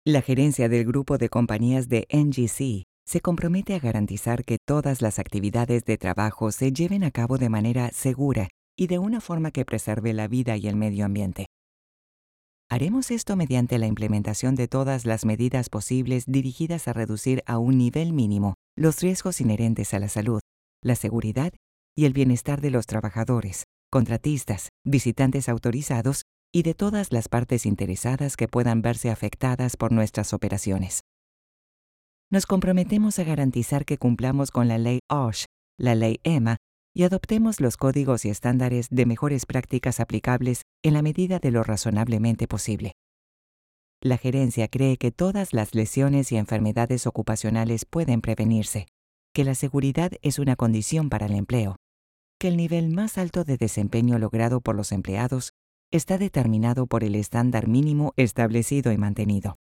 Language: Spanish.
La gerencia del grupo de compañías de NGC se compromete a garantizar que todas las actividades de trabajo se lleven a cabo de manera segura y de una forma que preserve la vida y el medio ambiente. Haremos esto mediante la implementación de todas las medidas posibles dirigidas a reducir a un nivel mínimo los riesgos inherentes a la salud, la seguridad y el bienestar de los trabajadores, contratistas, visitantes autorizados y de todas las partes interesadas que puedan verse afectadas por nuestras operaciones. Nos comprometemos a garantizar que cumplamos con la ley OSH, la ley EMA, y adoptemos los códigos y estándares de mejores prácticas aplicables en la medida de lo razonablemente posible. La gerencia cree que todas las lesiones y enfermedades ocupacionales pueden prevenirse, que la seguridad es una condición para el empleo, que el nivel más alto de desempeño logrado por los empleados está determinado por el estándar mínimo establecido y mantenido,